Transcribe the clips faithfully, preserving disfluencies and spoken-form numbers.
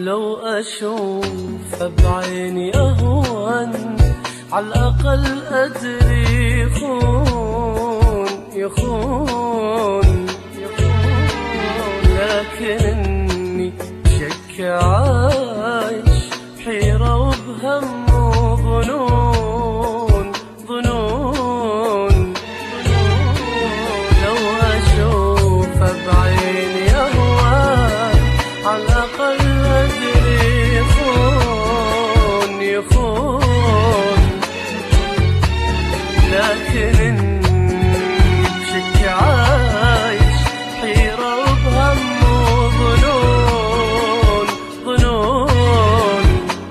لو أشوف بعيني أهون، عالأقل أدري يخون يخون يخون، لكن إني شك عايش بحيرة وبهم وظنون ظنون. لو أشوف بعيني أهون، عالأقل أدري يخون يخون، لكن إني بشك عايش حيرة وبهم وظنون ظنون.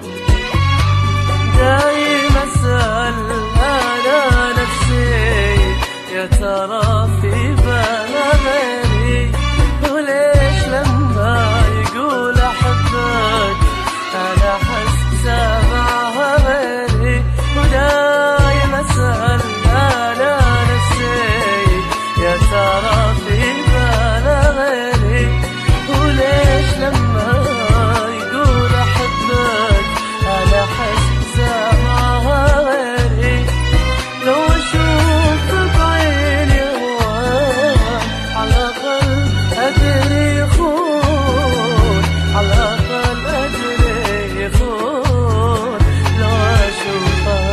دايم أسأل أنا نفسي، يا ترى في بالها غيري؟ وليش لما يقول أحبك أنا أحس سامعها غيري؟ ودايم أسأل أنا نفسي، يا ترى في بالها غيري؟ وليش لما يقول أحبك أنا أحس سامعها غيري؟ لو أشوف بعيني هواك، على الأقل أدري يخون، على الأقل أدري يخون. لو أشوفها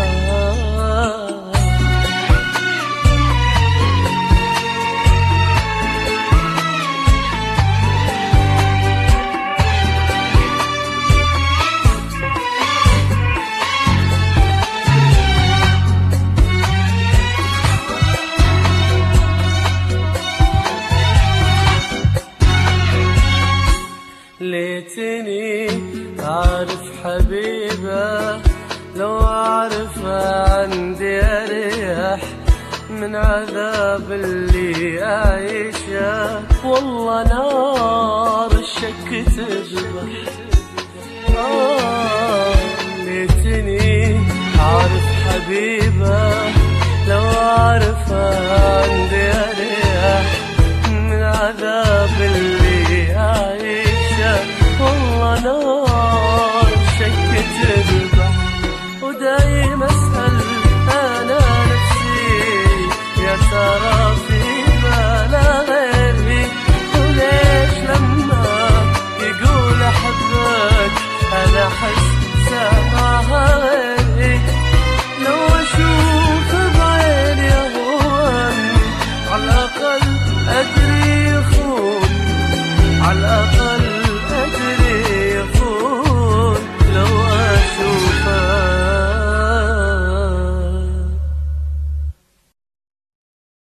ليتني أعرف حبيبة، لو أعرفها عندي أريح من عذاب اللي أعيشه. والله نار الشك تذبح. آه ليتني أعرف حبيبة، لو أعرفها عندي أريح من عذاب اللي أعيشه. والله نار